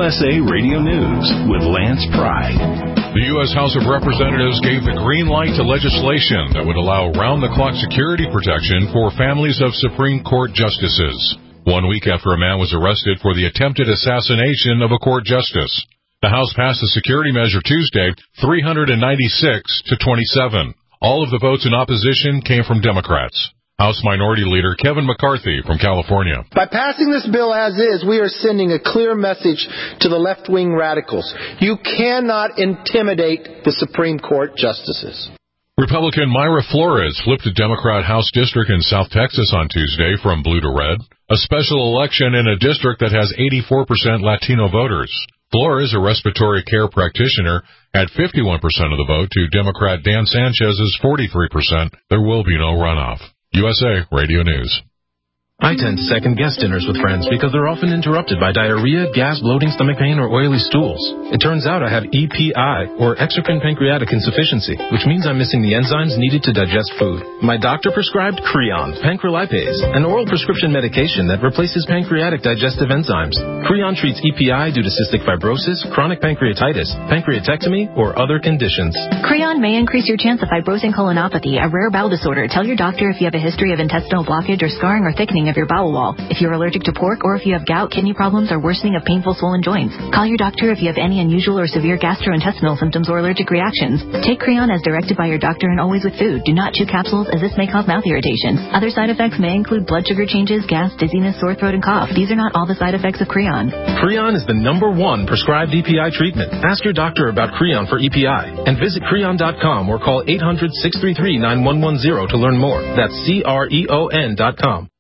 USA Radio News with Lance Pride. The U.S. House of Representatives gave the green light to legislation that would allow round-the-clock security protection for families of Supreme Court justices. 1 week after a man was arrested for the attempted assassination of a court justice. The House passed the security measure Tuesday, 396 to 27. All of the votes in opposition came from Democrats. House Minority Leader Kevin McCarthy from California. By passing this bill as is, we are sending a clear message to the left-wing radicals. You cannot intimidate the Supreme Court justices. Republican Mayra Flores flipped a Democrat House district in South Texas on Tuesday from blue to red, a special election in a district that has 84% Latino voters. Flores, a respiratory care practitioner, had 51% of the vote to Democrat Dan Sanchez's 43%. There will be no runoff. USA Radio News. I tend to second-guess dinners with friends because they're often interrupted by diarrhea, gas, bloating, stomach pain, or oily stools. It turns out I have EPI, or exocrine pancreatic insufficiency, which means I'm missing the enzymes needed to digest food. My doctor prescribed Creon, pancrelipase, an oral prescription medication that replaces pancreatic digestive enzymes. Creon treats EPI due to cystic fibrosis, chronic pancreatitis, pancreatectomy, or other conditions. Creon may increase your chance of fibrosing colonopathy, a rare bowel disorder. Tell your doctor if you have a history of intestinal blockage or scarring or thickening of your bowel wall, if you're allergic to pork, or if you have gout, kidney problems, or worsening of painful swollen joints. Call your doctor if you have any unusual or severe gastrointestinal symptoms or allergic reactions. Take Creon as directed by your doctor and always with food. Do not chew capsules as this may cause mouth irritation. Other side effects may include blood sugar changes, gas, dizziness, sore throat, and cough. These are not all the side effects of Creon. Creon is the #1 prescribed EPI treatment. Ask your doctor about Creon for EPI and visit Creon.com or call 800-633-9110 to learn more. That's CREON.com.